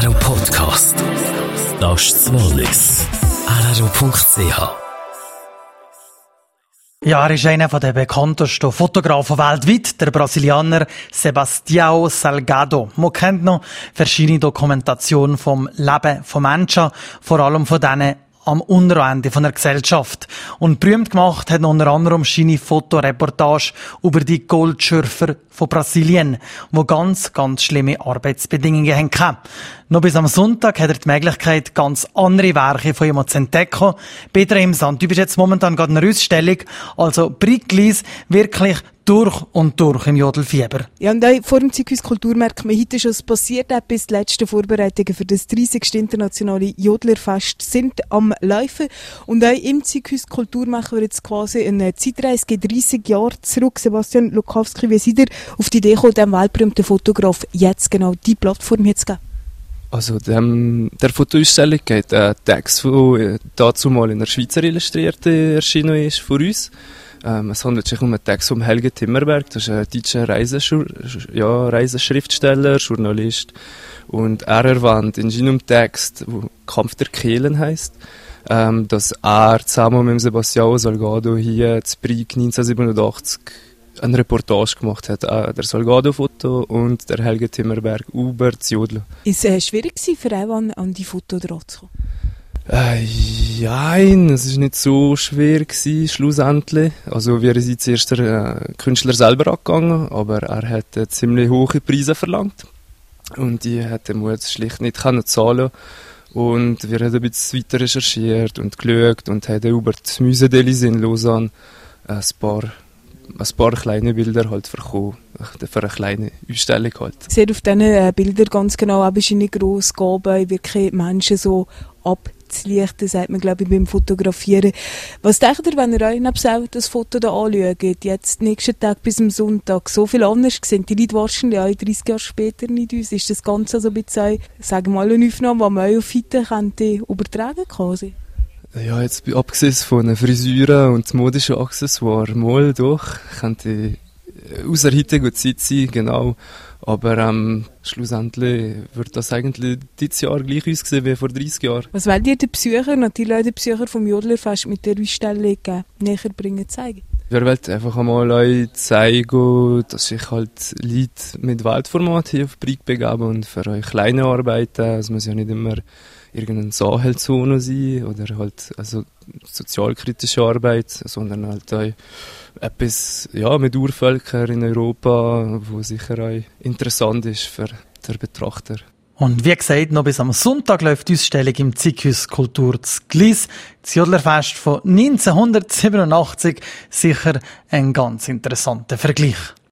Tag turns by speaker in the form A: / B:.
A: RRO Podcast. Das ist das Wallis. RRO.ch.
B: Ja, er ist einer der bekanntesten Fotografen weltweit, der Brasilianer Sebastião Salgado. Man kennt noch verschiedene Dokumentationen vom Leben von Menschen, vor allem von denen am Unterende von der Gesellschaft. Und berühmt gemacht hat unter anderem seine Fotoreportage über die Goldschürfer von Brasilien, wo ganz schlimme Arbeitsbedingungen haben. Noch bis am Sonntag hat er die Möglichkeit, ganz andere Werke von ihm zu entdecken. Peter Imsand, du bist jetzt momentan gerade in einer Ausstellung, also Bricklis wirklich durch und durch im Jodelfieber.
C: Ja, und auch vor dem Zeughaus Kulturmarkt heute schon passiert etwas. Die letzten Vorbereitungen für das 30. internationale Jodlerfest sind am Laufen. Und auch im Zeughaus Kultur machen wir jetzt quasi eine Zeitreise, geht 30 Jahre zurück. Sebastian Lukowski, wie seid ihr auf die Idee gekommen, dem weltberühmten Fotograf jetzt genau die Plattform hier zu geben?
D: Also der Fotoausstellung geht ein Text, der dazu mal in der Schweizer Illustrierte erschienen ist, von uns. Es handelt sich um einen Text von Helge Timmerberg, das ist ein deutscher Reiseschriftsteller, Journalist. Und er erwähnt in seinem Text, der Kampf der Kehlen heisst, dass er zusammen mit Sebastião Salgado hier in Brieg 1987 eine Reportage gemacht hat. Der Salgado-Foto und der Helge Timmerberg über das Jodeln.
C: Ist es schwierig für einen, an die Foto dran zu kommen?
D: Nein, es war nicht so schwer schlussendlich. Also wir sind zuerst der Künstler selber angegangen, aber er hat ziemlich hohe Preise verlangt. Und die hätte er jetzt schlicht nicht zahlen. Und wir haben ein bisschen weiter recherchiert und geschaut und haben über die Musedelis in Lausanne ein paar kleine Bilder halt bekommen, für eine kleine Ausstellung halt.
C: Ihr seht auf diesen Bildern ganz genau, aber es ist nicht gross Gabe, wirklich Menschen so abzulichten, sagt man, glaube ich, beim Fotografieren. Was denkt ihr, wenn ihr euch nebst auch das Foto da anschaut, jetzt nächsten Tag bis am Sonntag, so viel anders sind die Leute wahrscheinlich auch 30 Jahre später nicht uns. Ist das Ganze also ein bisschen, sagen wir mal, eine Aufnahme, die man auch auf heute könnte übertragen quasi?
D: Ja, jetzt abgesehen von den Frisuren und modischen Accessoires, mal doch, könnte aus der heutigen Zeit sein, genau. Aber schlussendlich wird das eigentlich dieses Jahr gleich aussehen wie vor 30 Jahren. Was
C: wollt ihr den Besuchern, natürlich den Besuchern vom Jodlerfest mit der Ausstellung näher bringen, zeigen?
D: Wir wollen einfach einmal euch zeigen, dass sich halt Leute mit Weltformat hier auf Brieg begeben und für euch kleine Arbeiten, es muss ja nicht immer irgendeine Sahelzone sein oder halt also sozialkritische Arbeit, sondern halt auch etwas mit Urvölkern in Europa, wo sicher auch interessant ist für den Betrachter.
B: Und wie gesagt, noch bis am Sonntag läuft die Ausstellung im Zeughaus Kultur zu Glis. Das Jodlerfest von 1987, sicher ein ganz interessanter Vergleich.